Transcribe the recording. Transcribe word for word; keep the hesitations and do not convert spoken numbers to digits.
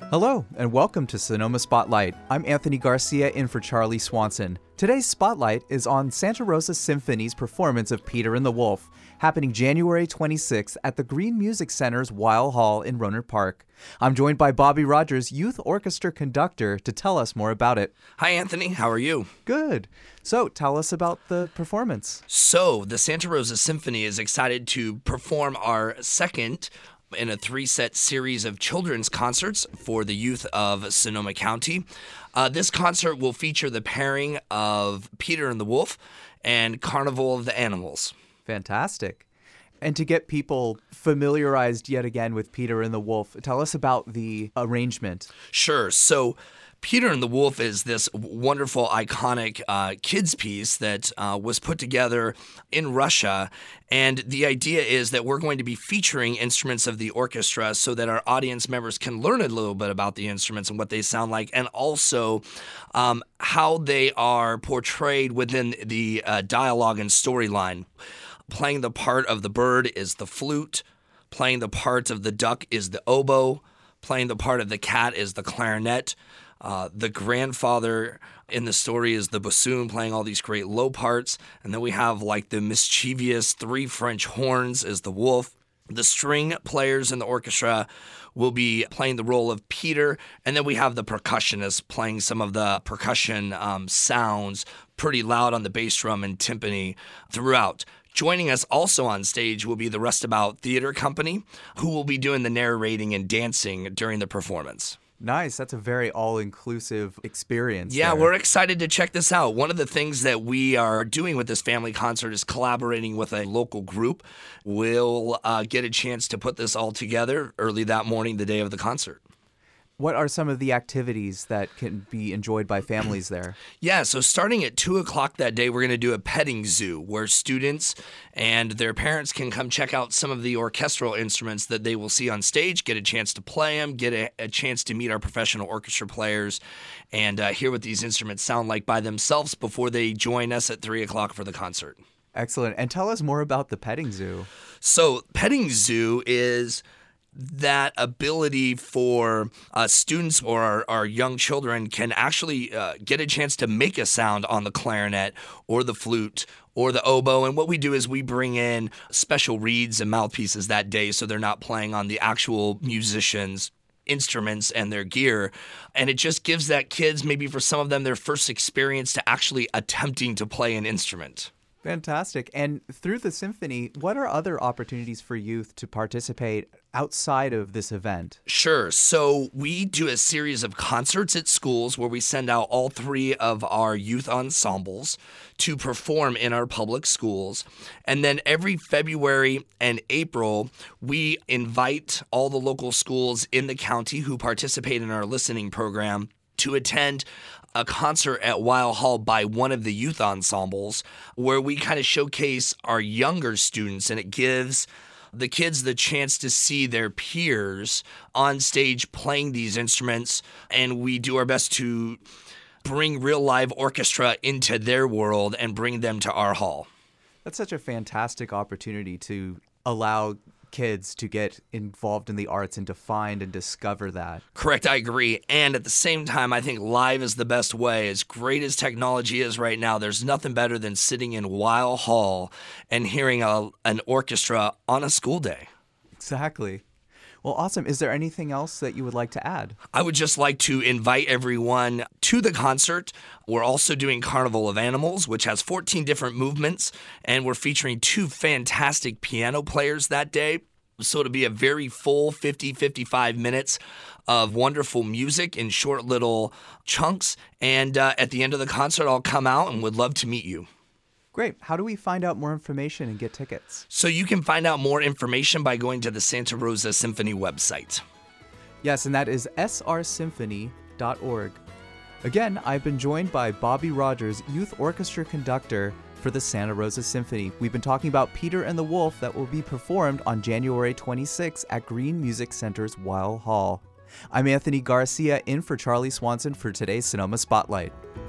Hello, and welcome to Sonoma Spotlight. I'm Anthony Garcia in for Charlie Swanson. Today's Spotlight is on Santa Rosa Symphony's performance of Peter and the Wolf, happening January twenty-sixth at the Green Music Center's Weil Hall in Rohnert Park. I'm joined by Bobby Rogers, youth orchestra conductor, to tell us more about it. Hi, Anthony. How are you? Good. So, tell us about the performance. So, the Santa Rosa Symphony is excited to perform our second in a three-set series of children's concerts for the youth of Sonoma County. Uh, this concert will feature the pairing of Peter and the Wolf and Carnival of the Animals. Fantastic. And to get people familiarized yet again with Peter and the Wolf, tell us about the arrangement. Sure. So, Peter and the Wolf is this wonderful, iconic uh, kids piece that uh, was put together in Russia. And the idea is that we're going to be featuring instruments of the orchestra so that our audience members can learn a little bit about the instruments and what they sound like, and also um, how they are portrayed within the uh, dialogue and storyline. Playing the part of the bird is the flute. Playing the part of the duck is the oboe. Playing the part of the cat is the clarinet. Uh, the grandfather in the story is the bassoon, playing all these great low parts. And then we have like the mischievous three French horns as the wolf. The string players in the orchestra will be playing the role of Peter. And then we have the percussionists playing some of the percussion um, sounds pretty loud on the bass drum and timpani throughout. Joining us also on stage will be the Rustabout Theater Company, who will be doing the narrating and dancing during the performance. Nice. That's a very all-inclusive experience. Yeah, there. We're excited to check this out. One of the things that we are doing with this family concert is collaborating with a local group. We'll uh, get a chance to put this all together early that morning, the day of the concert. What are some of the activities that can be enjoyed by families there? Yeah, so starting at two o'clock that day, we're going to do a petting zoo where students and their parents can come check out some of the orchestral instruments that they will see on stage, get a chance to play them, get a, a chance to meet our professional orchestra players, and uh, hear what these instruments sound like by themselves before they join us at three o'clock for the concert. Excellent. And tell us more about the petting zoo. So petting zoo is that ability for uh, students or our, our young children can actually uh, get a chance to make a sound on the clarinet or the flute or the oboe. And what we do is we bring in special reeds and mouthpieces that day so they're not playing on the actual musicians' instruments and their gear. And it just gives that kids, maybe for some of them, their first experience to actually attempting to play an instrument. Fantastic. And through the symphony, what are other opportunities for youth to participate outside of this event? Sure. So we do a series of concerts at schools where we send out all three of our youth ensembles to perform in our public schools. And then every February and April, we invite all the local schools in the county who participate in our listening program to attend a concert at Weil Hall by one of the youth ensembles where we kind of showcase our younger students, and it gives the kids the chance to see their peers on stage playing these instruments, and we do our best to bring real live orchestra into their world and bring them to our hall. That's such a fantastic opportunity to allow kids to get involved in the arts and to find and discover that. Correct, I agree. And at the same time, I think live is the best way. As great as technology is right now, there's nothing better than sitting in Weil Hall and hearing a, an orchestra on a school day. Exactly. Well, awesome. Is there anything else that you would like to add? I would just like to invite everyone to the concert. We're also doing Carnival of Animals, which has fourteen different movements, and we're featuring two fantastic piano players that day. So it'll be a very full fifty, fifty-five minutes of wonderful music in short little chunks. And uh, at the end of the concert, I'll come out and would love to meet you. Great. How do we find out more information and get tickets? So you can find out more information by going to the Santa Rosa Symphony website. Yes, and that is s r symphony dot org. Again, I've been joined by Bobby Rogers, youth orchestra conductor for the Santa Rosa Symphony. We've been talking about Peter and the Wolf that will be performed on January twenty-sixth at Green Music Center's Weil Hall. I'm Anthony Garcia in for Charlie Swanson for today's Sonoma Spotlight.